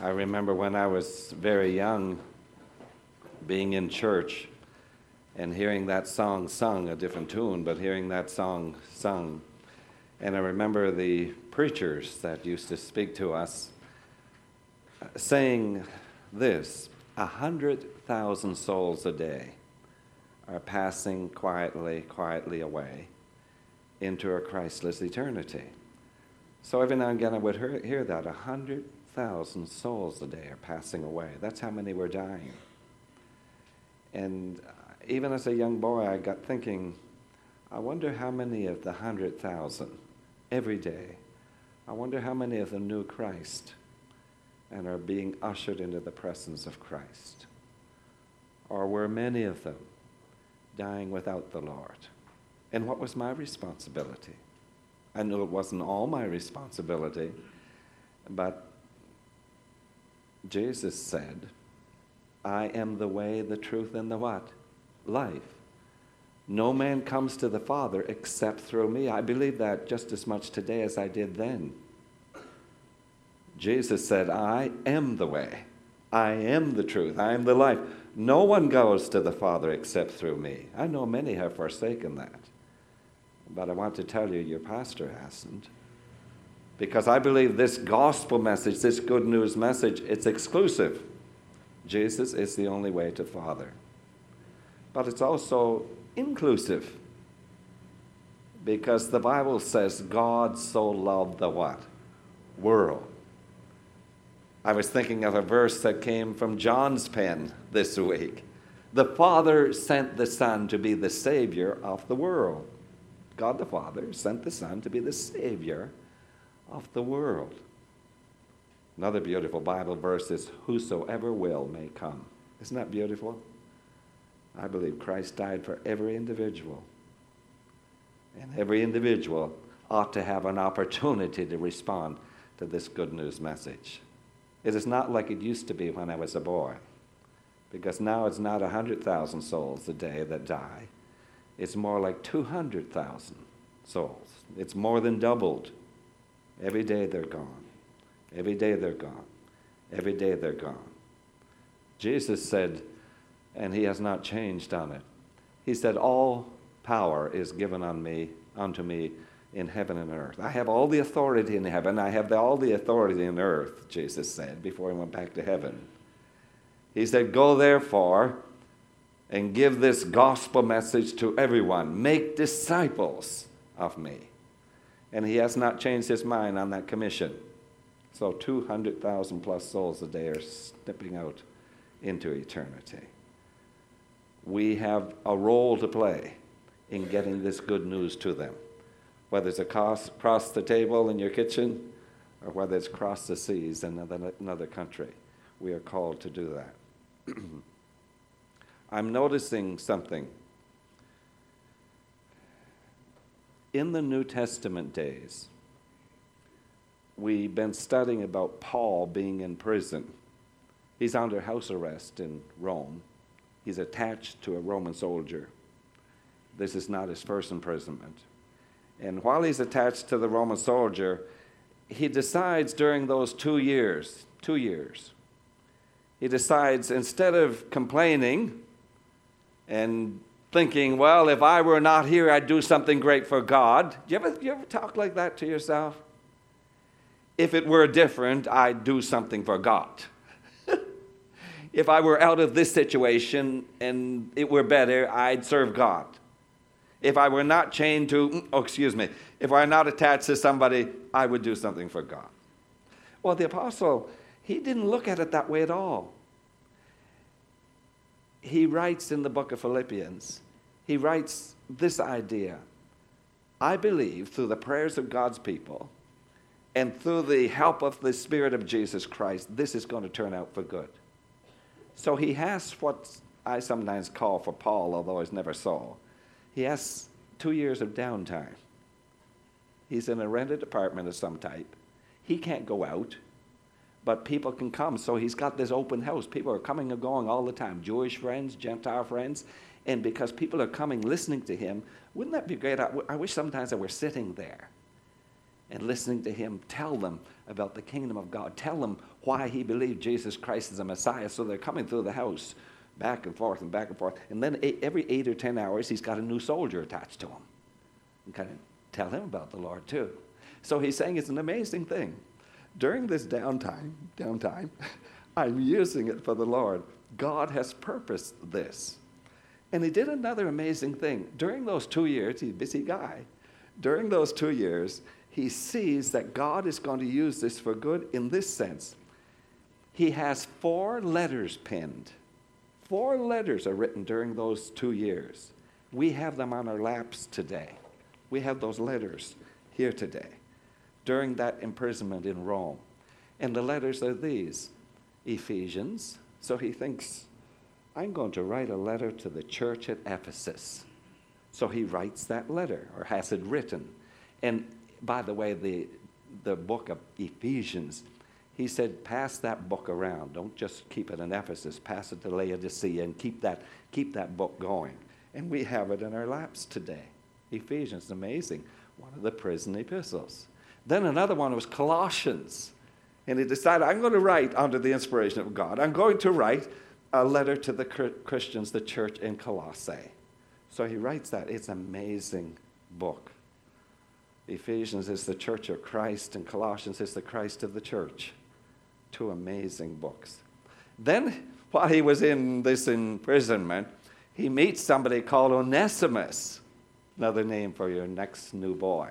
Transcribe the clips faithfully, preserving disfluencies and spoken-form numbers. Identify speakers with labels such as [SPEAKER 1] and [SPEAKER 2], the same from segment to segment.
[SPEAKER 1] I remember when I was very young being in church and hearing that song sung, a different tune, but hearing that song sung. And I remember the preachers that used to speak to us saying this: a hundred thousand souls a day are passing quietly, quietly away into a Christless eternity. So every now and again I would hear, hear that, a hundred thousand souls a day are passing away. That's how many were dying. And even as a young boy, I got thinking, I wonder how many of the hundred thousand every day, I wonder how many of them knew Christ and are being ushered into the presence of Christ. Or were many of them dying without the Lord? And what was my responsibility? I knew it wasn't all my responsibility, but Jesus said, I am the way, the truth, and the what? Life. No man comes to the Father except through me. I believe that just as much today as I did then. Jesus said, I am the way. I am the truth. I am the life. No one goes to the Father except through me. I know many have forsaken that. But I want to tell you, your pastor hasn't. Because I believe this gospel message, this good news message, it's exclusive. Jesus is the only way to the Father. But it's also inclusive. Because the Bible says God so loved the what? World. I was thinking of a verse that came from John's pen this week. The Father sent the Son to be the Savior of the world. God the Father sent the Son to be the Savior of the world. Another beautiful Bible verse is, whosoever will may come. Isn't that beautiful? I believe Christ died for every individual. And every individual ought to have an opportunity to respond to this good news message. It is not like it used to be when I was a boy. Because now it's not one hundred thousand souls a day that die. It's more like two hundred thousand souls. It's more than doubled. Every day they're gone. Every day they're gone. Every day they're gone. Jesus said, and he has not changed on it, he said, all power is given on me, unto me in heaven and earth. I have all the authority in heaven. I have the, all the authority in earth, Jesus said, before he went back to heaven. He said, go therefore and give this gospel message to everyone. Make disciples of me. And he has not changed his mind on that commission. So two hundred thousand plus souls a day are stepping out into eternity. We have a role to play in getting this good news to them. Whether it's across, across the table in your kitchen or whether it's across the seas in another, another country, we are called to do that. I'm noticing something. In the New Testament days, we've been studying about Paul being in prison. He's under house arrest in Rome. He's attached to a Roman soldier. This is not his first imprisonment. And while he's attached to the Roman soldier, he decides during those two years, two years, he decides, instead of complaining and thinking, well, if I were not here, I'd do something great for God. You ever, you ever talk like that to yourself? If it were different, I'd do something for God. If I were out of this situation and it were better, I'd serve God. If I were not chained to, oh, excuse me, if I were not attached to somebody, I would do something for God. Well, the apostle, he didn't look at it that way at all. He writes in the book of Philippians, he writes this idea. I believe through the prayers of God's people and through the help of the Spirit of Jesus Christ, this is going to turn out for good. So he has what I sometimes call for Paul, although I never saw, he has two years of downtime. He's in a rented apartment of some type. He can't go out, but people can come. So he's got this open house. People are coming and going all the time, Jewish friends, Gentile friends. And because people are coming, listening to him, wouldn't that be great? I, I wish sometimes I were sitting there and listening to him tell them about the kingdom of God, tell them why he believed Jesus Christ is the Messiah. So they're coming through the house back and forth and back and forth. And then eight, every eight or ten hours, he's got a new soldier attached to him. And kind of tell him about the Lord too. So he's saying it's an amazing thing. During this downtime, downtime, I'm using it for the Lord. God has purposed this. And he did another amazing thing. During those two years, he's a busy guy. During those two years, he sees that God is going to use this for good in this sense. He has four letters penned. Four letters are written during those two years. We have them on our laps today. We have those letters here today during that imprisonment in Rome. And the letters are these: Ephesians. So he thinks, I'm going to write a letter to the church at Ephesus. So he writes that letter, or has it written. And by the way, the, the book of Ephesians, he said, pass that book around. Don't just keep it in Ephesus. Pass it to Laodicea and keep that, keep that book going. And we have it in our laps today. Ephesians, amazing. One of the prison epistles. Then another one was Colossians. And he decided, I'm going to write under the inspiration of God. I'm going to write a letter to the Christians, the church in Colossae. So he writes that. It's an amazing book. Ephesians is the church of Christ, and Colossians is the Christ of the church. Two amazing books. Then, while he was in this imprisonment, he meets somebody called Onesimus. Another name for your next new boy.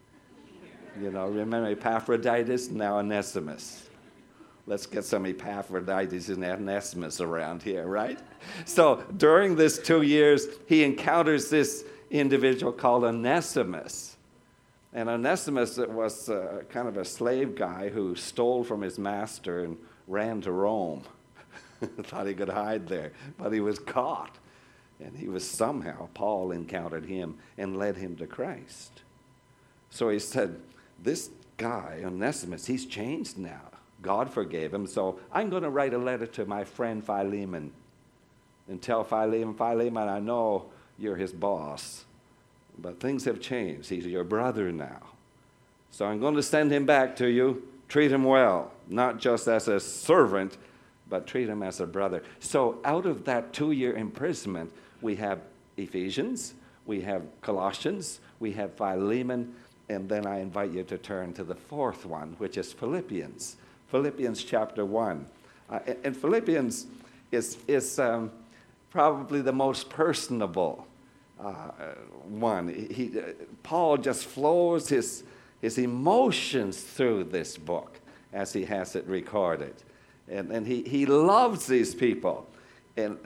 [SPEAKER 1] You know, remember Epaphroditus, now Onesimus. Let's get some Epaphroditus and Onesimus around here, right? So during this two years, he encounters this individual called Onesimus. And Onesimus was uh, kind of a slave guy who stole from his master and ran to Rome. Thought he could hide there, but he was caught. And he was somehow, Paul encountered him and led him to Christ. So he said, this guy, Onesimus, he's changed now. God forgave him, so I'm going to write a letter to my friend Philemon and tell Philemon, Philemon, I know you're his boss, but things have changed. He's your brother now. So I'm going to send him back to you. Treat him well, not just as a servant, but treat him as a brother. So out of that two-year imprisonment, we have Ephesians, we have Colossians, we have Philemon, and then I invite you to turn to the fourth one, which is Philippians. Philippians chapter one. Uh, and Philippians is, is um, probably the most personable uh, one. He, uh, Paul just flows his, his emotions through this book as he has it recorded. And, and he, he loves these people. And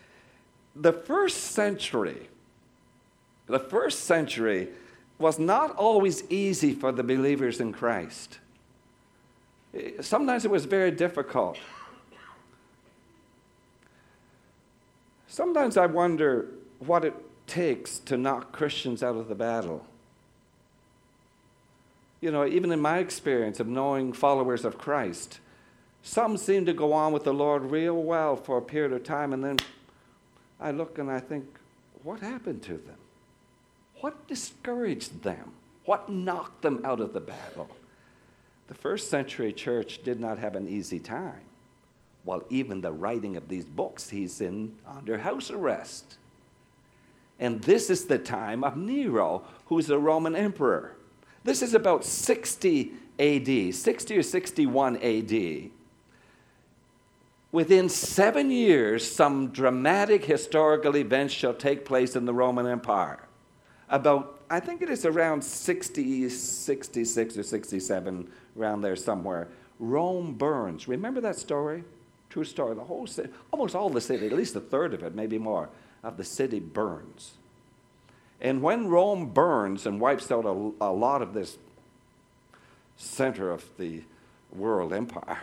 [SPEAKER 1] the first century, the first century was not always easy for the believers in Christ. Sometimes it was very difficult. Sometimes I wonder what it takes to knock Christians out of the battle. You know, even in my experience of knowing followers of Christ, some seem to go on with the Lord real well for a period of time, and then I look and I think, what happened to them? What discouraged them? What knocked them out of the battle? The first century church did not have an easy time. While even the writing of these books, he's in under house arrest. And this is the time of Nero, who's a Roman emperor. This is about sixty A D, sixty or sixty-one A D. Within seven years, some dramatic historical events shall take place in the Roman Empire. About, I think it is around sixty, sixty-six or sixty-seven, around there somewhere. Rome burns. Remember that story? True story. The whole city, almost all the city, at least a third of it, maybe more, of the city burns. And when Rome burns and wipes out a, a lot of this center of the world empire,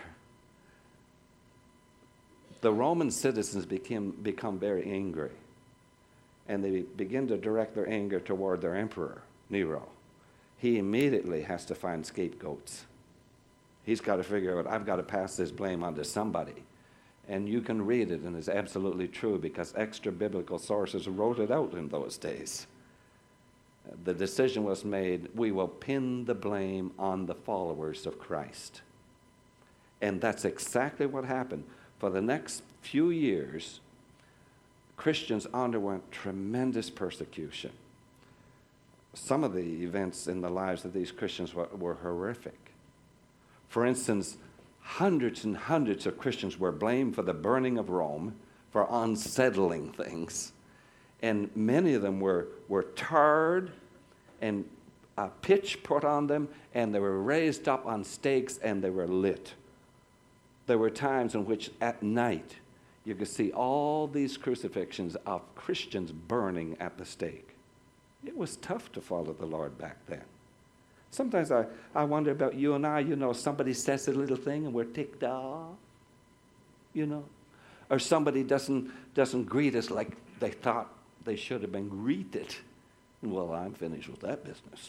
[SPEAKER 1] the Roman citizens became, become very angry. And they begin to direct their anger toward their emperor, Nero. He immediately has to find scapegoats. He's got to figure out, I've got to pass this blame onto somebody. And you can read it, and it's absolutely true, because extra biblical sources wrote it out in those days. the decision was made, we will pin the blame on the followers of Christ. And that's exactly what happened. For the next few years, Christians underwent tremendous persecution. Some of the events in the lives of these Christians were, were horrific. For instance, hundreds and hundreds of Christians were blamed for the burning of Rome, for unsettling things. And many of them were, were tarred and a pitch put on them, and they were raised up on stakes and they were lit. There were times in which at night you could see all these crucifixions of Christians burning at the stake. It was tough to follow the Lord back then. Sometimes I, I wonder about you and I, you know, somebody says a little thing and we're ticked off, you know. Or somebody doesn't, doesn't greet us like they thought they should have been greeted. Well, I'm finished with that business.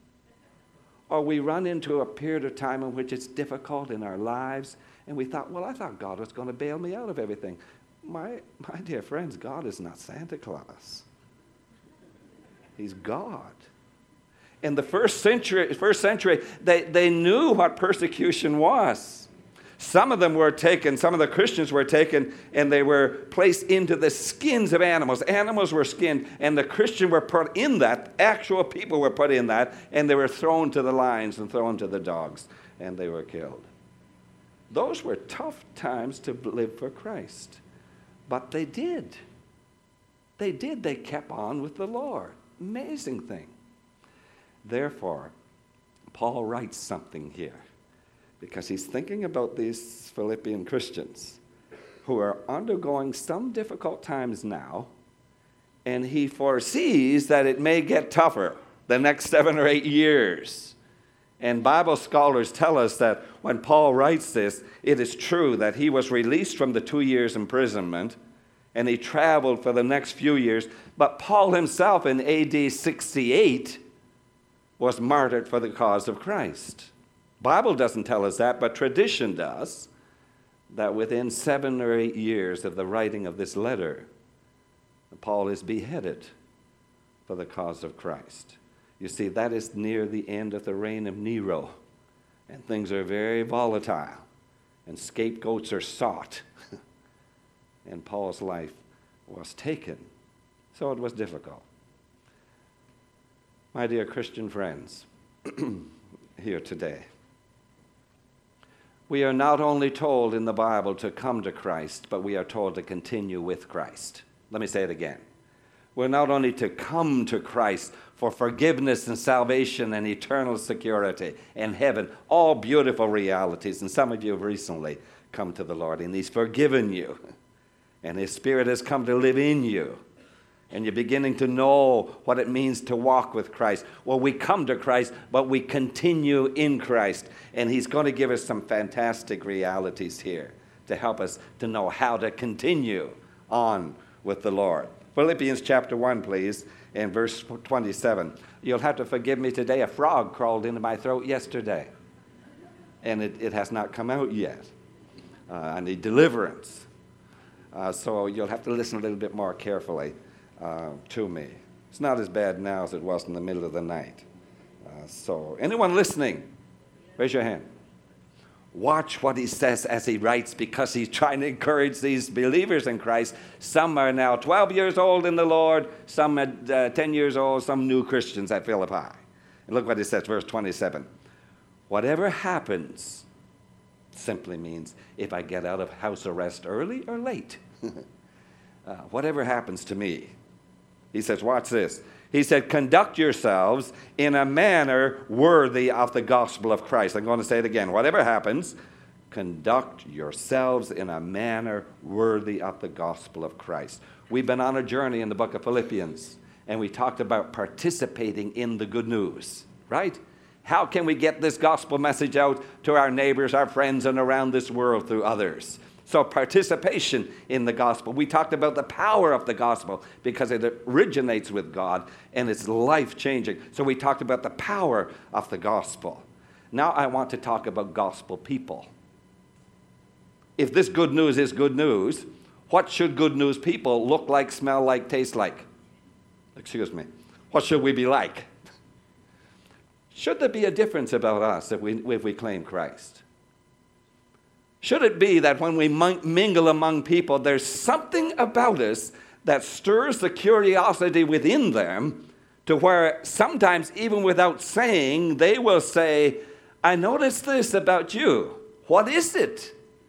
[SPEAKER 1] Or we run into a period of time in which it's difficult in our lives, and we thought, well, I thought God was going to bail me out of everything. My, my dear friends, God is not Santa Claus. He's God. In the first century, first century they, they knew what persecution was. Some of them were taken, some of the Christians were taken, and they were placed into the skins of animals. Animals were skinned, and the Christians were put in that. Actual people were put in that, and they were thrown to the lions and thrown to the dogs, and they were killed. Those were tough times to live for Christ. But they did. They did. They kept on with the Lord. Amazing thing. Therefore, Paul writes something here, because he's thinking about these Philippian Christians who are undergoing some difficult times now, and he foresees that it may get tougher the next seven or eight years. And Bible scholars tell us that when Paul writes this, it is true that he was released from the two years imprisonment, and he traveled for the next few years. But Paul himself in A D sixty-eight was martyred for the cause of Christ. Bible doesn't tell us that, but tradition does, that within seven or eight years of the writing of this letter, Paul is beheaded for the cause of Christ. You see, that is near the end of the reign of Nero, and things are very volatile, and scapegoats are sought, and Paul's life was taken, so it was difficult. My dear Christian friends, here today, we are not only told in the Bible to come to Christ, but we are told to continue with Christ. Let me say it again. We're not only to come to Christ for forgiveness and salvation and eternal security and heaven, all beautiful realities. And some of you have recently come to the Lord, and He's forgiven you, and His Spirit has come to live in you, and you're beginning to know what it means to walk with Christ. Well, we come to Christ, but we continue in Christ, and He's going to give us some fantastic realities here to help us to know how to continue on with the Lord. Philippians chapter one, please, and verse twenty-seven. You'll have to forgive me today. A frog crawled into my throat yesterday, and it, it has not come out yet. Uh, I need deliverance. Uh, so you'll have to listen a little bit more carefully uh, to me. It's not as bad now as it was in the middle of the night. Uh, so anyone listening, raise your hand. Watch what he says as he writes, because he's trying to encourage these believers in Christ. Some are now twelve years old in the Lord, some at uh, ten years old, some new Christians at Philippi. And look what he says, verse twenty-seven. Whatever happens simply means if I get out of house arrest early or late. uh, whatever happens to me. He says, watch this. He said, conduct yourselves in a manner worthy of the gospel of Christ. I'm going to say it again. Whatever happens, conduct yourselves in a manner worthy of the gospel of Christ. We've been on a journey in the book of Philippians, and we talked about participating in the good news, right? How can we get this gospel message out to our neighbors, our friends, and around this world through others? So participation in the gospel. We talked about the power of the gospel because it originates with God and it's life-changing. So we talked about the power of the gospel. Now I want to talk about gospel people. If this good news is good news, what should good news people look like, smell like, taste like? Excuse me. What should we be like? Should there be a difference about us if we, if we claim Christ? Should it be that when we mingle among people, there's something about us that stirs the curiosity within them to where sometimes, even without saying, they will say, I noticed this about you. What is it?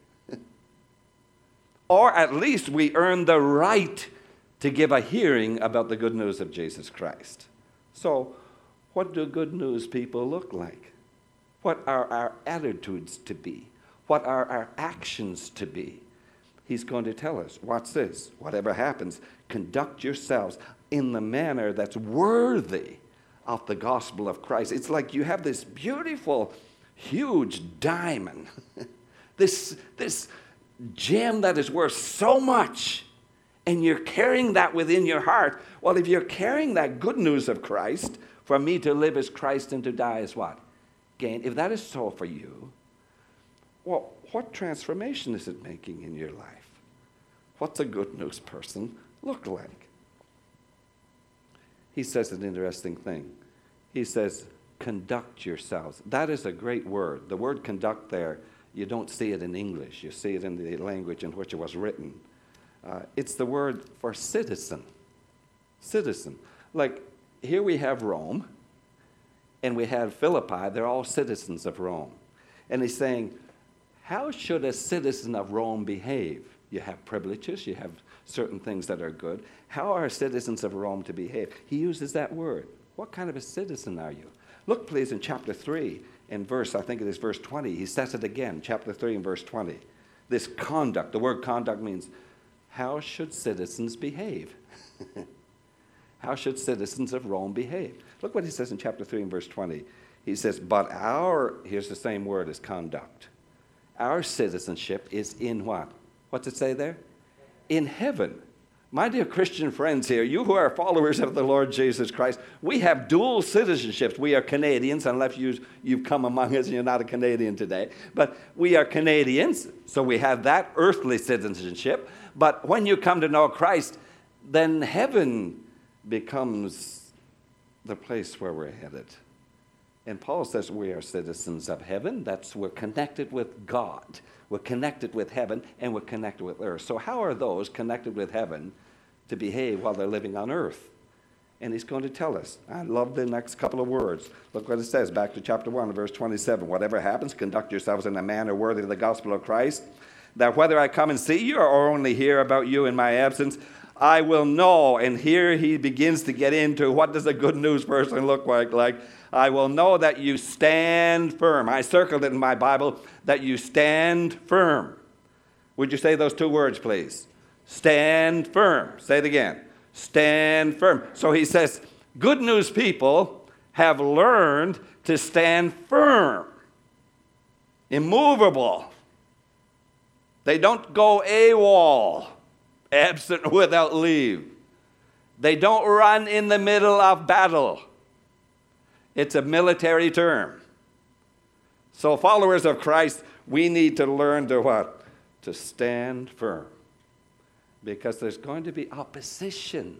[SPEAKER 1] Or at least we earn the right to give a hearing about the good news of Jesus Christ. So, what do good news people look like? What are our attitudes to be? What are our actions to be? He's going to tell us, watch this, whatever happens, conduct yourselves in the manner that's worthy of the gospel of Christ. It's like you have this beautiful, huge diamond, this, this gem that is worth so much, and you're carrying that within your heart. Well, if you're carrying that good news of Christ, for me to live as Christ and to die as what? Gain. If that is so for you, well, what transformation is it making in your life? What's a good news person look like? He says an interesting thing. He says, conduct yourselves. That is a great word. The word conduct there, you don't see it in English. You see it in the language in which it was written. Uh, it's the word for citizen. Citizen. Like, here we have Rome, and we have Philippi. They're all citizens of Rome. And he's saying, how should a citizen of Rome behave? You have privileges, you have certain things that are good. How are citizens of Rome to behave? He uses that word. What kind of a citizen are you? Look, please, in chapter three, in verse, I think it is verse twenty. He says it again, chapter three and verse twenty. This conduct, the word conduct means, how should citizens behave? How should citizens of Rome behave? Look what he says in chapter three and verse twenty. He says, but our, here's the same word as conduct. Our citizenship is in what? What's it say there? In heaven. My dear Christian friends here, you who are followers of the Lord Jesus Christ, we have dual citizenships. We are Canadians, unless you, you've come among us and you're not a Canadian today. But we are Canadians, so we have that earthly citizenship. But when you come to know Christ, then heaven becomes the place where we're headed. And Paul says we are citizens of heaven. That's, we're connected with God. We're connected with heaven, and we're connected with earth. So how are those connected with heaven to behave while they're living on earth? And he's going to tell us. I love the next couple of words. Look what it says, back to chapter one, verse twenty-seven. Whatever happens, conduct yourselves in a manner worthy of the gospel of Christ, that whether I come and see you or only hear about you in my absence, I will know. And here he begins to get into what does a good news person look like. Like, I will know that you stand firm. I circled it in my Bible, that you stand firm. Would you say those two words, please? Stand firm. Say it again. Stand firm. So he says, good news people have learned to stand firm, immovable. They don't go AWOL, absent without leave. They don't run in the middle of battle. It's a military term. So followers of Christ, we need to learn to what? To stand firm. Because there's going to be opposition.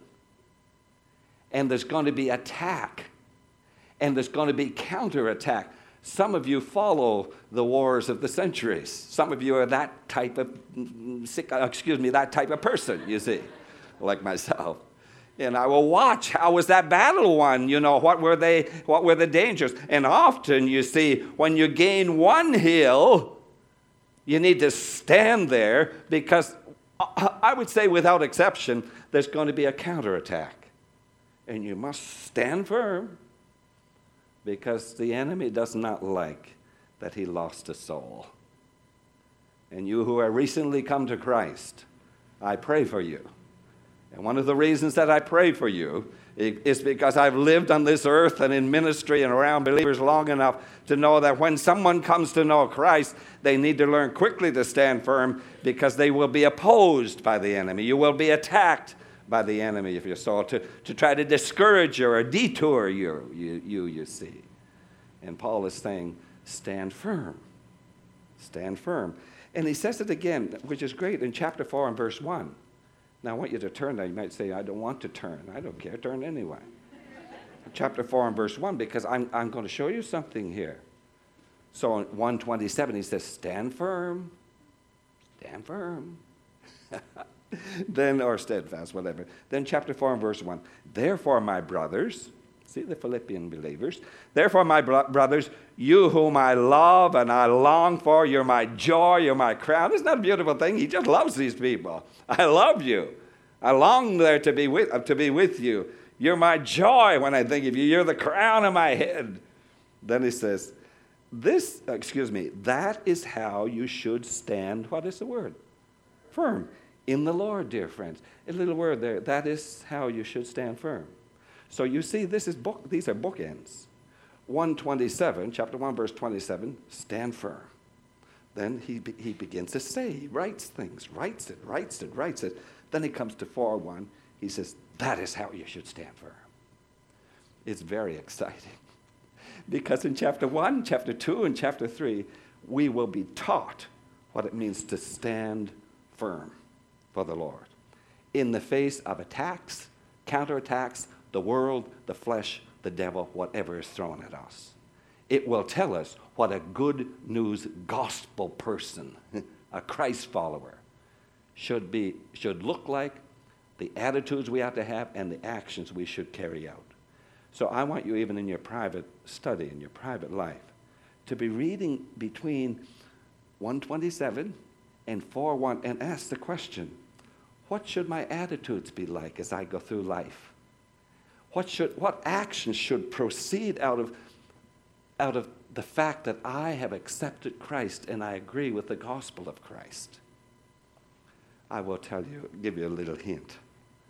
[SPEAKER 1] And there's going to be attack. And there's going to be counterattack. Some of you follow the wars of the centuries. Some of you are that type of, excuse me, that type of person, you see, like myself. And I will watch, how was that battle won? You know, what were they, what were the dangers? And often, you see, when you gain one hill, you need to stand there because I would say without exception, there's going to be a counterattack. And you must stand firm because the enemy does not like that he lost a soul. And you who have recently come to Christ, I pray for you. And one of the reasons that I pray for you is because I've lived on this earth and in ministry and around believers long enough to know that when someone comes to know Christ, they need to learn quickly to stand firm because they will be opposed by the enemy. You will be attacked by the enemy if you're so, to, to try to discourage you or detour you, you, you, you see. And Paul is saying, stand firm. Stand firm. And he says it again, which is great, in chapter four and verse one. Now, I want you to turn there. You might say, I don't want to turn. I don't care. Turn anyway. chapter four and verse one, because I'm, I'm going to show you something here. So in one twenty-seven, he says, stand firm, stand firm. Then, or steadfast, whatever. Then chapter four and verse one, therefore, my brothers, see the Philippian believers, therefore, my bro- brothers, you whom I love and I long for, you're my joy, you're my crown. Isn't that a beautiful thing? He just loves these people. I love you. I long there to be with, uh, to be with you. You're my joy when I think of you. You're the crown of my head. Then he says, this, excuse me, that is how you should stand. What is the word? Firm. In the Lord, dear friends. A little word there. That is how you should stand firm. So you see, this is book, these are bookends. one twenty-seven, chapter one, verse twenty-seven, stand firm. Then he, he begins to say, he writes things, writes it, writes it, writes it. Then he comes to four one. He says, that is how you should stand firm. It's very exciting. Because in chapter one, chapter two, and chapter three, we will be taught what it means to stand firm for the Lord in the face of attacks, counterattacks, the world, the flesh, the devil, whatever is thrown at us. It will tell us what a good news gospel person, a Christ follower, should be, should look like, the attitudes we have to have, and the actions we should carry out. So I want you, even in your private study, in your private life, to be reading between one twenty-seven and four one and ask the question, what should my attitudes be like as I go through life? What should, what actions should proceed out of, out of the fact that I have accepted Christ and I agree with the gospel of Christ? I will tell you, give you a little hint.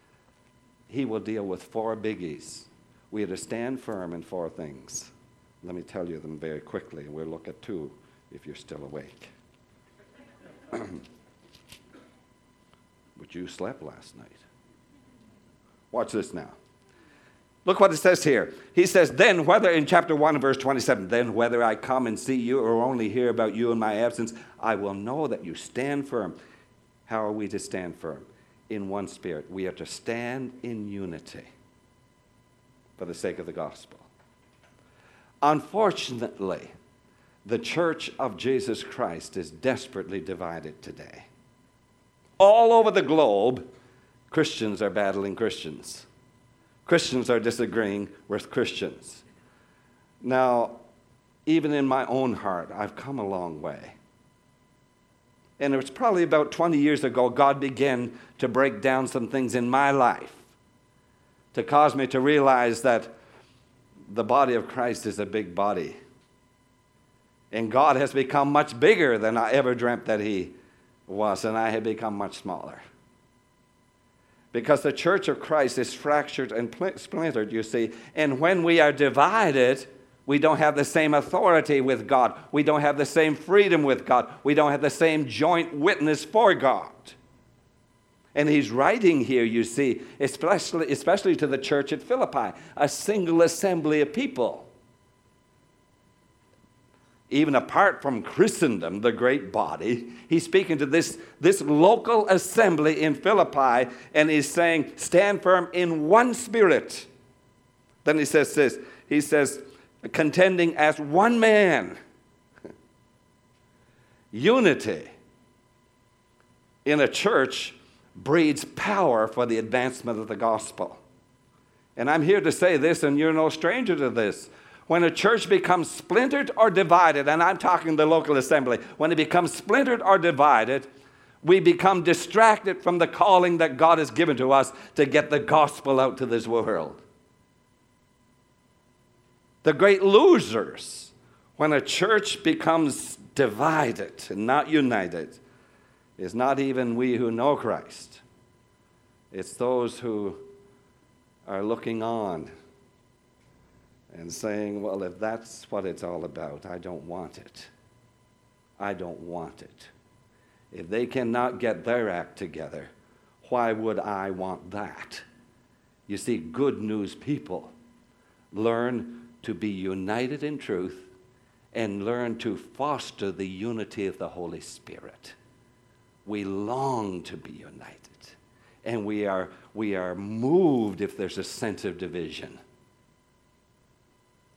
[SPEAKER 1] He will deal with four biggies. We are to stand firm in four things. Let me tell you them very quickly, and we'll look at two if you're still awake. But you slept last night. Watch this now. Look what it says here. He says, then whether, in chapter one, verse twenty-seven, then whether I come and see you or only hear about you in my absence, I will know that you stand firm. How are we to stand firm? In one spirit. We are to stand in unity for the sake of the gospel. Unfortunately, the church of Jesus Christ is desperately divided today. All over the globe, Christians are battling Christians. Christians are disagreeing with Christians. Now, even in my own heart, I've come a long way. And it was probably about twenty years ago, God began to break down some things in my life to cause me to realize that the body of Christ is a big body. And God has become much bigger than I ever dreamt that he was, and I have become much smaller. Because the church of Christ is fractured and splintered, you see. And when we are divided, we don't have the same authority with God. We don't have the same freedom with God. We don't have the same joint witness for God. And he's writing here, you see, especially, especially to the church at Philippi, a single assembly of people. Even apart from Christendom, the great body, he's speaking to this, this local assembly in Philippi, and he's saying, stand firm in one spirit. Then he says this, he says, contending as one man. Unity in a church breeds power for the advancement of the gospel. And I'm here to say this, and you're no stranger to this. When a church becomes splintered or divided, and I'm talking the local assembly, when it becomes splintered or divided, we become distracted from the calling that God has given to us to get the gospel out to this world. The great losers, when a church becomes divided and not united, is not even we who know Christ. It's those who are looking on and saying, well, if that's what it's all about, I don't want it. I don't want it. If they cannot get their act together, why would I want that? You see, good news people learn to be united in truth and learn to foster the unity of the Holy Spirit. We long to be united, and we are, we are moved if there's a sense of division.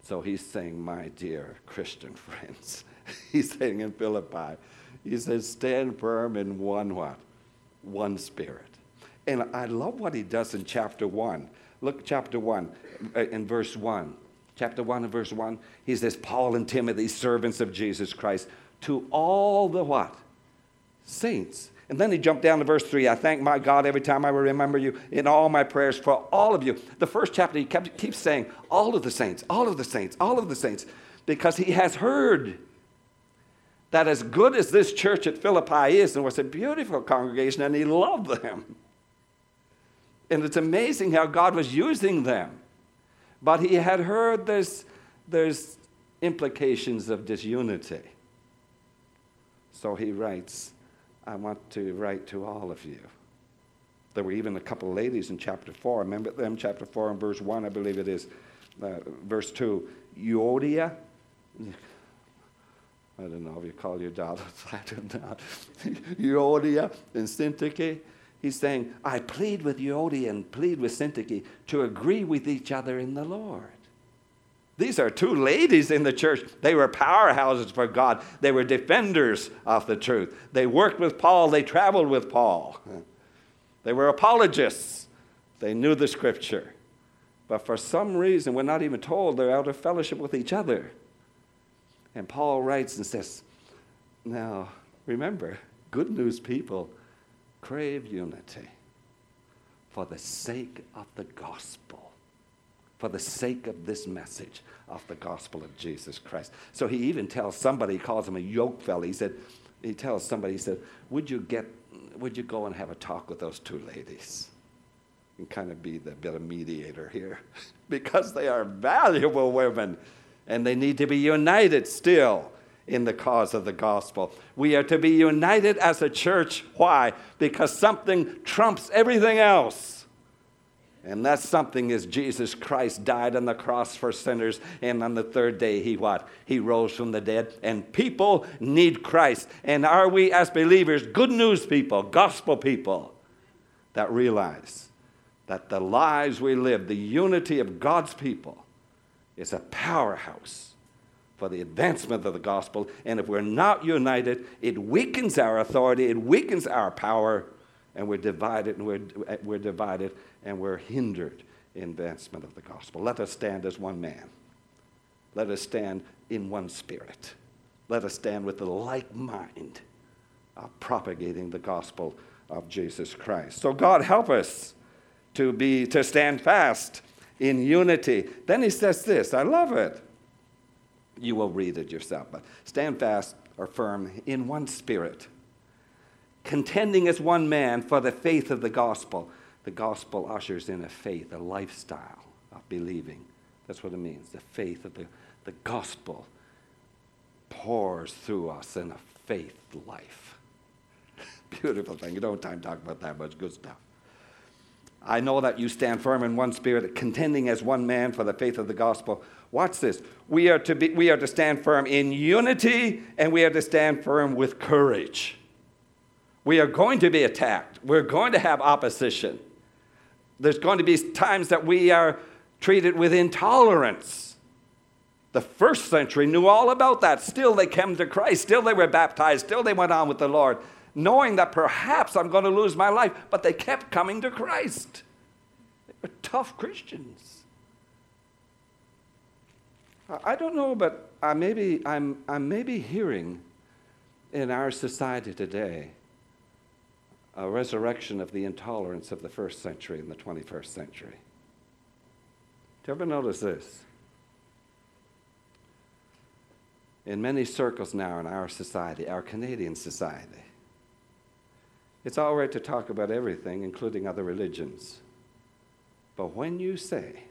[SPEAKER 1] So he's saying, my dear Christian friends, he's saying in Philippi, he says, stand firm in one what? One spirit. And I love what he does in chapter one. Look, chapter one, in verse one. Chapter one and verse one, he says, Paul and Timothy, servants of Jesus Christ, to all the what? Saints. And then he jumped down to verse three. I thank my God every time I remember you in all my prayers for all of you. The first chapter, he kept, keeps saying, all of the saints, all of the saints, all of the saints, because he has heard that as good as this church at Philippi is, and was a beautiful congregation, and he loved them. And it's amazing how God was using them. But he had heard there's, there's implications of disunity. So he writes, I want to write to all of you. There were even a couple of ladies in chapter four. Remember them, chapter four and verse one, I believe it is. Uh, verse two, Euodia. I don't know if you call your daughter that or not. Euodia and Syntyche. He's saying, I plead with Euodia and plead with Syntyche to agree with each other in the Lord. These are two ladies in the church. They were powerhouses for God. They were defenders of the truth. They worked with Paul. They traveled with Paul. They were apologists. They knew the scripture. But for some reason, we're not even told, they're out of fellowship with each other. And Paul writes and says, now, remember, good news people crave unity for the sake of the gospel, for the sake of this message of the gospel of Jesus Christ. So he even tells somebody, he calls him a yoke fellow. He said, he tells somebody, he said, would you get, would you go and have a talk with those two ladies? And kind of be the bit of mediator here, because they are valuable women, and they need to be united still in the cause of the gospel. We are to be united as a church. Why? Because something trumps everything else. And that something is Jesus Christ died on the cross for sinners, and on the third day he what? He rose from the dead, and people need Christ. And are we as believers good news people, gospel people, that realize that the lives we live, the unity of God's people, is a powerhouse for the advancement of the gospel. And if we're not united, it weakens our authority, it weakens our power, and we're divided, and we're, we're divided, and we're hindered in advancement of the gospel. Let us stand as one man. Let us stand in one spirit. Let us stand with the like mind of propagating the gospel of Jesus Christ. So God help us to be to stand fast in unity. Then he says this, I love it. You will read it yourself, but stand fast or firm in one spirit, contending as one man for the faith of the gospel. The gospel ushers in a faith, a lifestyle of believing. That's what it means. The faith of the, the gospel pours through us in a faith life. Beautiful thing. You don't have time to talk about that much good stuff. I know that you stand firm in one spirit, contending as one man for the faith of the gospel. Watch this. We are to be, we are to stand firm in unity, and we are to stand firm with courage. We are going to be attacked. We're going to have opposition. There's going to be times that we are treated with intolerance. The first century knew all about that. Still they came to Christ. Still they were baptized. Still they went on with the Lord, knowing that perhaps I'm going to lose my life, but they kept coming to Christ. They were tough Christians. I don't know, but I maybe I'm I'm maybe hearing in our society today a resurrection of the intolerance of the first century and the twenty-first century. Do you ever notice this? In many circles now in our society, our Canadian society, it's all right to talk about everything, including other religions. But when you say,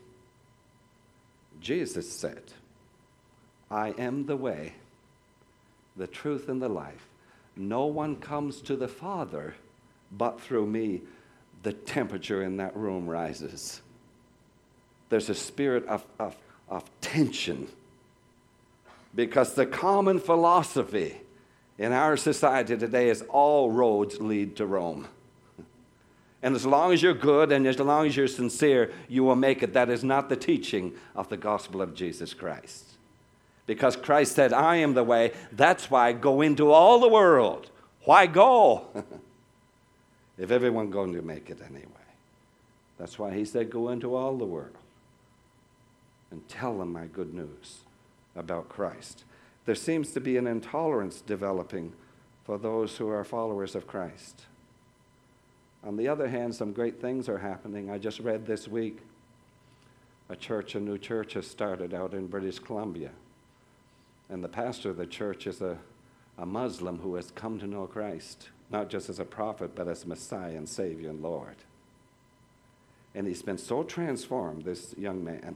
[SPEAKER 1] Jesus said, I am the way, the truth, and the life. No one comes to the Father but through me. The temperature in that room rises. There's a spirit of, of, of tension, because the common philosophy in our society today is all roads lead to Rome. And as long as you're good and as long as you're sincere, you will make it. That is not the teaching of the gospel of Jesus Christ. Because Christ said, I am the way. That's why go into all the world. Why go? If everyone's going to make it anyway. That's why he said, go into all the world and tell them my good news about Christ. There seems to be an intolerance developing for those who are followers of Christ. On the other hand, some great things are happening. I just read this week a church, a new church has started out in British Columbia. And the pastor of the church is a, a Muslim who has come to know Christ, not just as a prophet, but as Messiah and Savior and Lord. And he's been so transformed, this young man,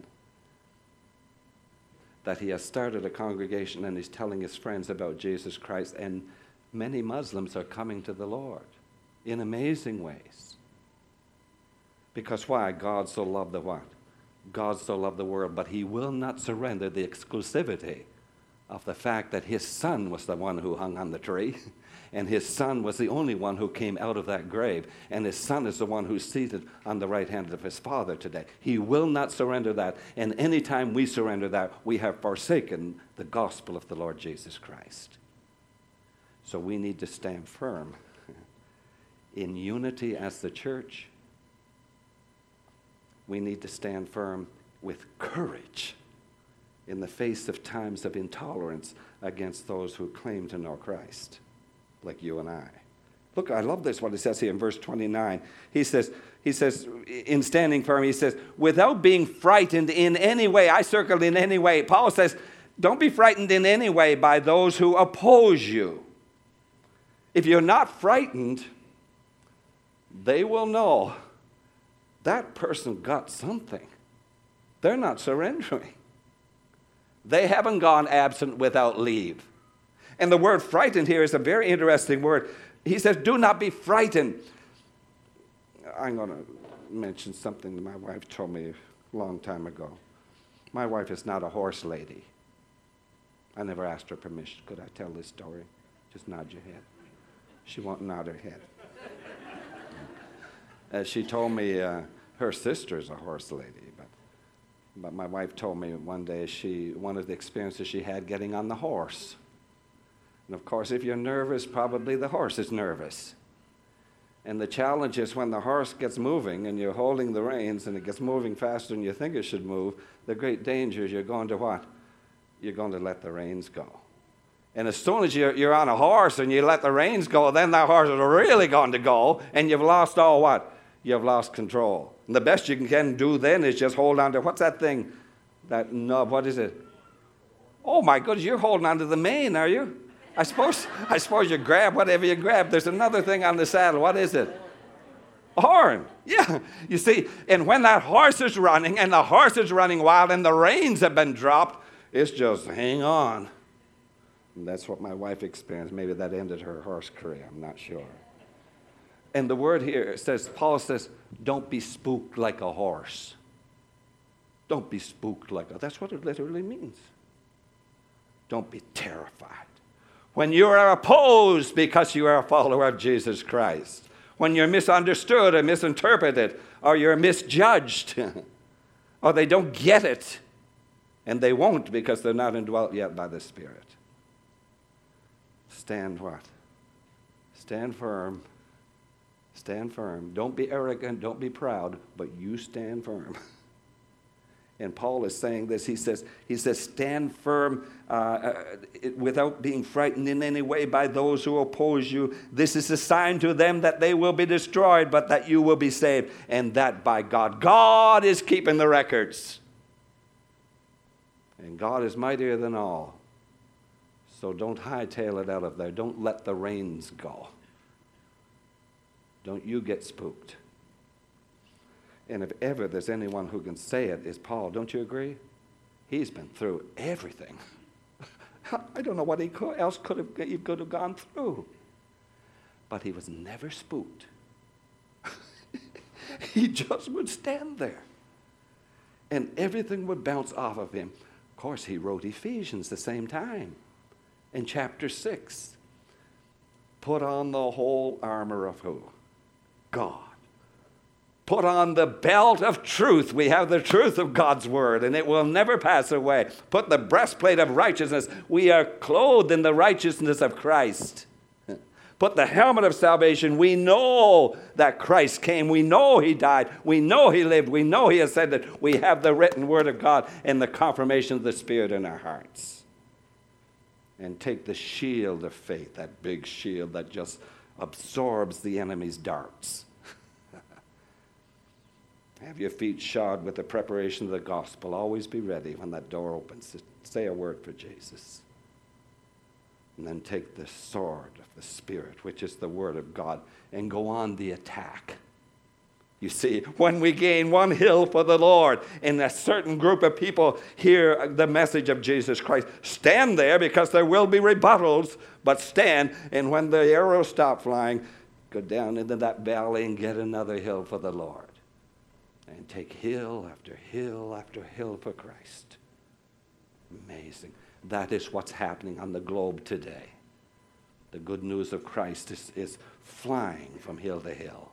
[SPEAKER 1] that he has started a congregation and he's telling his friends about Jesus Christ. And many Muslims are coming to the Lord in amazing ways. Because why? God so loved the what? God so loved the world, but he will not surrender the exclusivity of the fact that his son was the one who hung on the tree, and his son was the only one who came out of that grave, and his son is the one who's seated on the right hand of his Father today. He will not surrender that, and anytime we surrender that, we have forsaken the gospel of the Lord Jesus Christ. So we need to stand firm in unity as the church. We need to stand firm with courage in the face of times of intolerance against those who claim to know Christ, like you and I. Look, I love this, what he says here in verse twenty-nine. He says, he says, in standing firm, he says, without being frightened in any way. I circled in any way. Paul says, don't be frightened in any way by those who oppose you. If you're not frightened, they will know that person got something. They're not surrendering. They haven't gone absent without leave. And the word frightened here is a very interesting word. He says, do not be frightened. I'm going to mention something that my wife told me a long time ago. My wife is not a horse lady. I never asked her permission. Could I tell this story? Just nod your head. She won't nod her head. Uh, she told me uh, her sister's a horse lady, but but my wife told me one day she one of the experiences she had getting on the horse. And of course, if you're nervous, probably the horse is nervous. And the challenge is when the horse gets moving and you're holding the reins and it gets moving faster than you think it should move, the great danger is you're going to what? You're going to let the reins go. And as soon as you're, you're on a horse and you let the reins go, then that horse is really going to go, and you've lost all what? You've lost control. And the best you can do then is just hold on to, what's that thing? That knob, what is it? Oh my goodness, you're holding on to the mane, are you? I suppose I suppose you grab whatever you grab. There's another thing on the saddle. What is it? A horn. Yeah. You see, and when that horse is running, and the horse is running wild, and the reins have been dropped, it's just hang on. And that's what my wife experienced. Maybe that ended her horse career. I'm not sure. And the word here says, Paul says, don't be spooked like a horse. Don't be spooked like a, that's what it literally means. Don't be terrified. When you are opposed because you are a follower of Jesus Christ, when you're misunderstood or misinterpreted, or you're misjudged, or they don't get it, and they won't because they're not indwelt yet by the Spirit. Stand what? Stand firm. Stand firm. Don't be arrogant. Don't be proud. But you stand firm. And Paul is saying this. He says, he says, stand firm uh, uh, without being frightened in any way by those who oppose you. This is a sign to them that they will be destroyed, but that you will be saved. And that by God. God is keeping the records. And God is mightier than all. So don't hightail it out of there. Don't let the reins go. Don't you get spooked. And if ever there's anyone who can say it, is Paul. Don't you agree? He's been through everything. I don't know what he could, else could have, he could have gone through. But he was never spooked. He just would stand there. And everything would bounce off of him. Of course, he wrote Ephesians the same time. In chapter six, put on the whole armor of who? God. Put on the belt of truth. We have the truth of God's word, and it will never pass away. Put the breastplate of righteousness. We are clothed in the righteousness of Christ. Put the helmet of salvation. We know that Christ came. We know he died. We know he lived. We know he ascended. We have the written word of God and the confirmation of the Spirit in our hearts. And take the shield of faith, that big shield that just absorbs the enemy's darts. Have your feet shod with the preparation of the gospel. Always be ready when that door opens. Say a word for Jesus. And then take the sword of the Spirit, which is the word of God, and go on the attack. You see, when we gain one hill for the Lord, and a certain group of people hear the message of Jesus Christ, stand there, because there will be rebuttals, but stand, and when the arrows stop flying, go down into that valley and get another hill for the Lord. And take hill after hill after hill for Christ. Amazing. That is what's happening on the globe today. The good news of Christ is, is flying from hill to hill.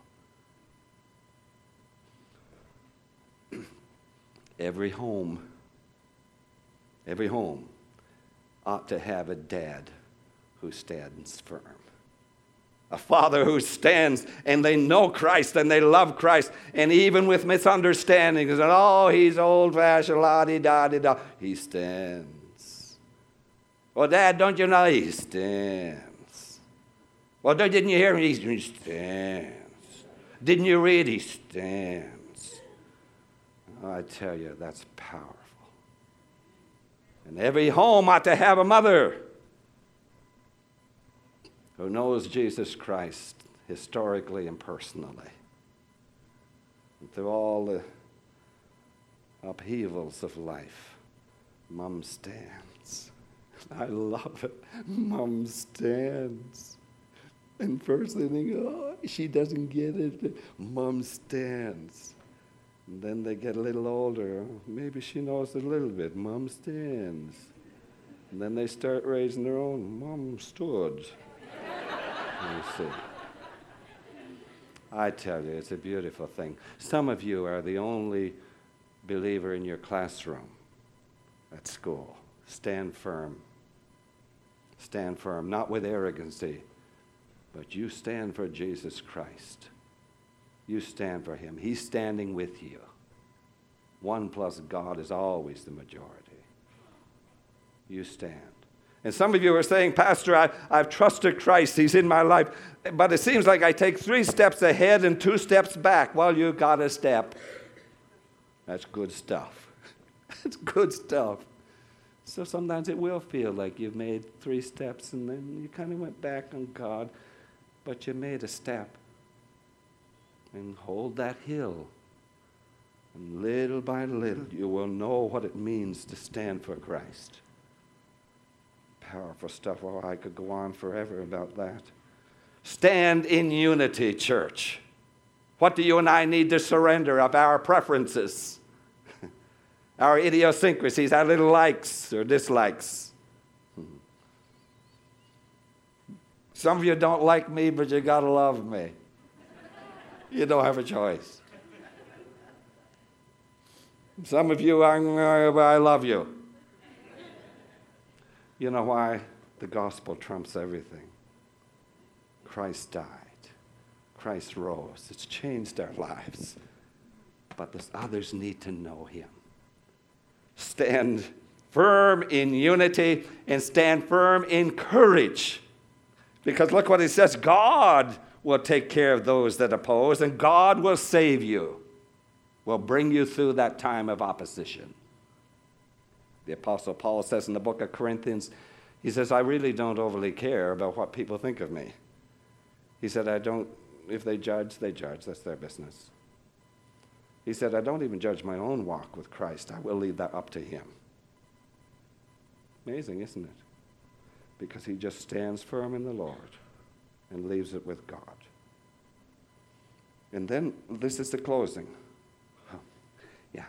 [SPEAKER 1] Every home, every home ought to have a dad who stands firm. A father who stands, and they know Christ and they love Christ, and even with misunderstandings and oh, he's old-fashioned, la-di-da-di-da, he stands. Well, Dad, don't you know he stands? Well, didn't you hear him? He stands. Didn't you read? He stands. Oh, I tell you, that's powerful. And every home ought to have a mother who knows Jesus Christ historically and personally. And through all the upheavals of life, Mom stands. I love it. Mom stands. And first they think, oh, she doesn't get it. Mom stands. And then they get a little older. Maybe she knows a little bit. Mom stands. And then they start raising their own. Mom stood. You see. I tell you, it's a beautiful thing. Some of you are the only believer in your classroom at school. Stand firm. Stand firm, not with arrogancy, but you stand for Jesus Christ. You stand for him. He's standing with you. One plus God is always the majority. You stand. And some of you are saying, Pastor, I, I've trusted Christ. He's in my life. But it seems like I take three steps ahead and two steps back. Well, you got a step. That's good stuff. That's good stuff. So sometimes it will feel like you've made three steps and then you kind of went back on God, but you made a step. And hold that hill. And little by little, you will know what it means to stand for Christ. Powerful stuff. Oh, I could go on forever about that. Stand in unity, church. What do you and I need to surrender of our preferences, our idiosyncrasies, our little likes or dislikes? Some of you don't like me, but you got to love me. You don't have a choice. Some of you, are, I love you. You know why? The gospel trumps everything. Christ died. Christ rose. It's changed our lives. But the others need to know him. Stand firm in unity and stand firm in courage. Because look what it says. God will take care of those that oppose, and God will save you, will bring you through that time of opposition. The Apostle Paul says in the book of Corinthians, he says, I really don't overly care about what people think of me. He said, I don't, if they judge, they judge. That's their business. He said, I don't even judge my own walk with Christ. I will leave that up to him. Amazing, isn't it? Because he just stands firm in the Lord and leaves it with God. And then this is the closing. Oh, yeah.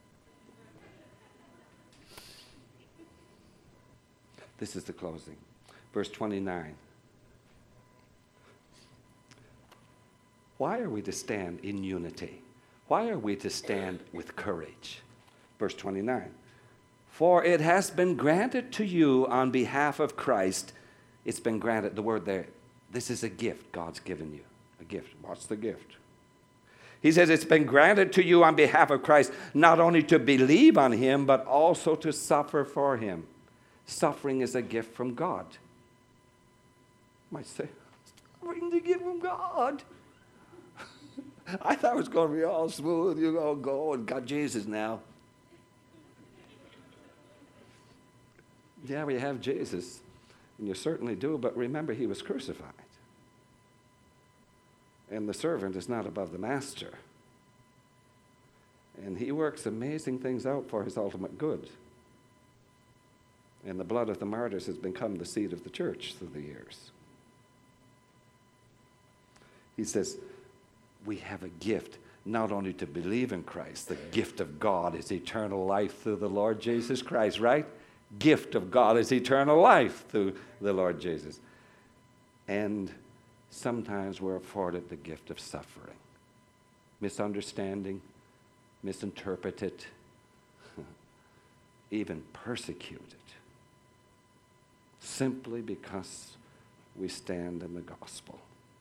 [SPEAKER 1] This is the closing. Verse twenty-nine. Why are we to stand in unity?
[SPEAKER 2] Why are we to stand with courage? Verse twenty-nine. For it has been granted to you on behalf of Christ. It's been granted, the word there, this is a gift God's given you. A gift. What's the gift? He says it's been granted to you on behalf of Christ, not only to believe on him, but also to suffer for him. Suffering is a gift from God. You might say, suffering is a gift from God. I thought it was going to be all smooth. You're going to go and got Jesus now. Yeah, we have Jesus, and you certainly do, but remember he was crucified. And the servant is not above the master. And he works amazing things out for his ultimate good. And the blood of the martyrs has become the seed of the church through the years. He says, we have a gift, not only to believe in Christ, the gift of God is eternal life through the Lord Jesus Christ, right? Gift of God is eternal life through the Lord Jesus. And sometimes we're afforded the gift of suffering. Misunderstanding, misinterpreted, even persecuted. Simply because we stand in the gospel.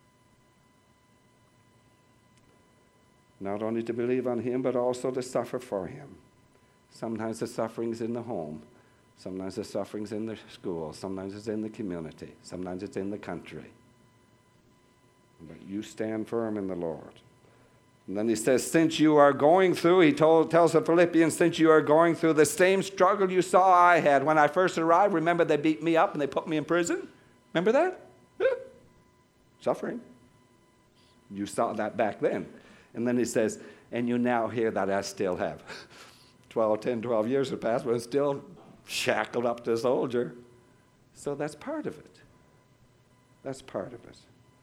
[SPEAKER 2] Not only to believe on him, but also to suffer for him. Sometimes the suffering's in the home. Sometimes the suffering's in the school. Sometimes it's in the community. Sometimes it's in the country. But you stand firm in the Lord. And then he says, since you are going through, he told, tells the Philippians, since you are going through the same struggle you saw I had. When I first arrived, remember they beat me up and they put me in prison? Remember that? Yeah. Suffering. You saw that back then. And then he says, and you now hear that I still have. twelve, ten, twelve years have passed, but I'm still shackled up to a soldier. So that's part of it. That's part of it.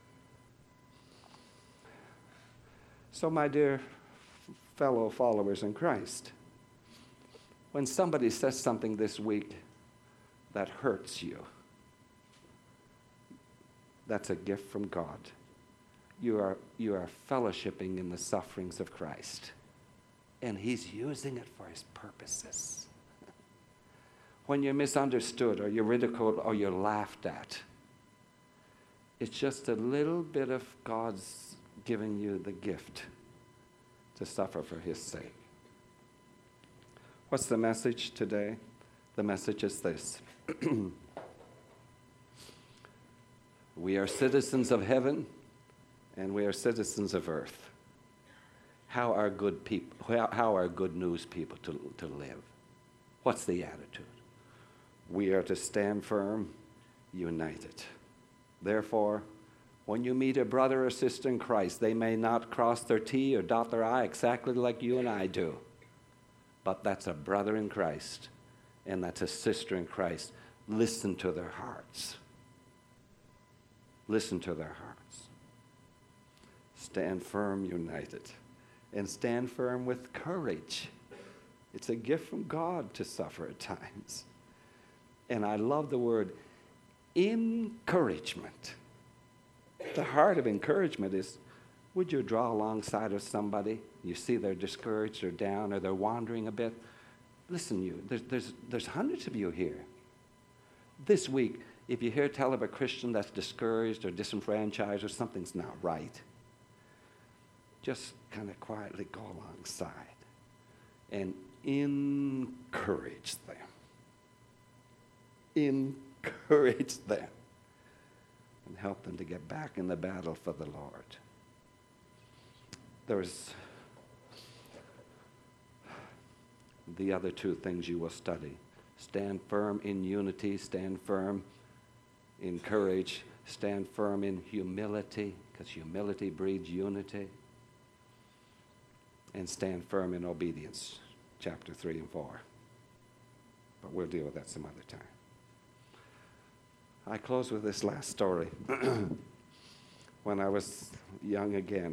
[SPEAKER 2] So my dear fellow followers in Christ, when somebody says something this week that hurts you, that's a gift from God. You are, you are fellowshipping in the sufferings of Christ, and he's using it for his purposes. When you're misunderstood or you're ridiculed or you're laughed at, it's just a little bit of God's giving you the gift to suffer for his sake. What's the message today? The message is this. We are citizens of heaven and we are citizens of earth. How are good people, how, how are good news people to, to live? What's the attitude? We are to stand firm, united. Therefore, when you meet a brother or sister in Christ, they may not cross their T or dot their I exactly like you and I do. But that's a brother in Christ, and that's a sister in Christ. Listen to their hearts. Listen to their hearts. Stand firm, united. And stand firm with courage. It's a gift from God to suffer at times. And I love the word encouragement. The heart of encouragement is, would you draw alongside of somebody? You see they're discouraged or down or they're wandering a bit. Listen, you, there's, there's, there's hundreds of you here. This week, if you hear tell of a Christian that's discouraged or disenfranchised or something's not right, just kind of quietly go alongside and encourage them. Encourage them and help them to get back in the battle for the Lord. There's the other two things you will study. Stand firm in unity, stand firm in courage, stand firm in humility, because humility breeds unity, and stand firm in obedience, chapter three and four. But we'll deal with that some other time. I close with this last story. When I was young again,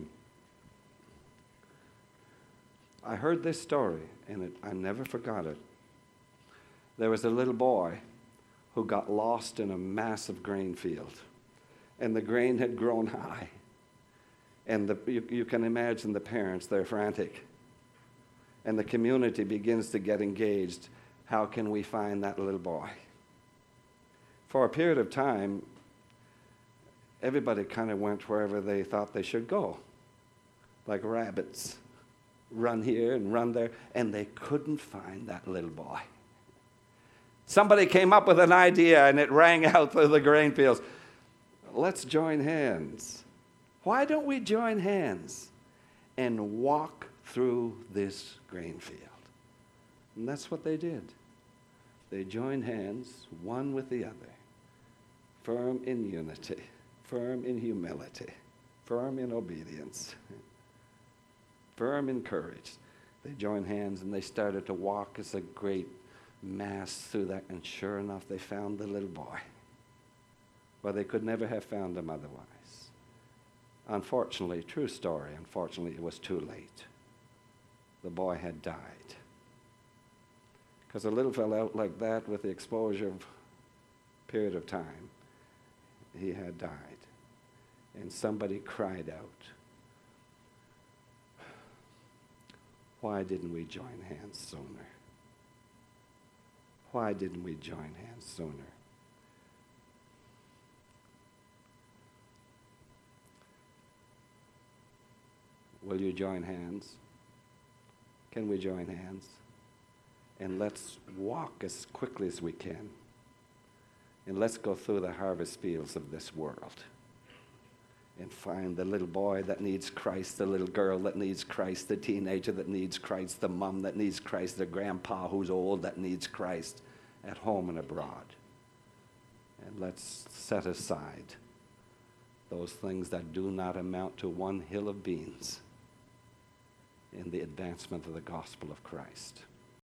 [SPEAKER 2] I heard this story, and it, I never forgot it. There was a little boy who got lost in a massive grain field, and the grain had grown high. And the, you, you can imagine the parents, they're frantic. And the community begins to get engaged. How can we find that little boy? For a period of time, everybody kind of went wherever they thought they should go, like rabbits. Run here and run there, and they couldn't find that little boy. Somebody came up with an idea, and it rang out through the grain fields. Let's join hands. Why don't we join hands and walk through this grain field? And that's what they did. They joined hands, one with the other, firm in unity, firm in humility, firm in obedience, firm in courage. They joined hands and they started to walk as a great mass through that, and sure enough, they found the little boy. Well, they could never have found him otherwise. Unfortunately, true story, unfortunately, it was too late. The boy had died. Because a little fellow out like that, with the exposure of a period of time, he had died. And somebody cried out, why didn't we join hands sooner? Why didn't we join hands sooner? Will you join hands? Can we join hands? And let's walk as quickly as we can. And let's go through the harvest fields of this world and find the little boy that needs Christ, the little girl that needs Christ, the teenager that needs Christ, the mom that needs Christ, the grandpa who's old that needs Christ, at home and abroad. And let's set aside those things that do not amount to one hill of beans in the advancement of the gospel of Christ.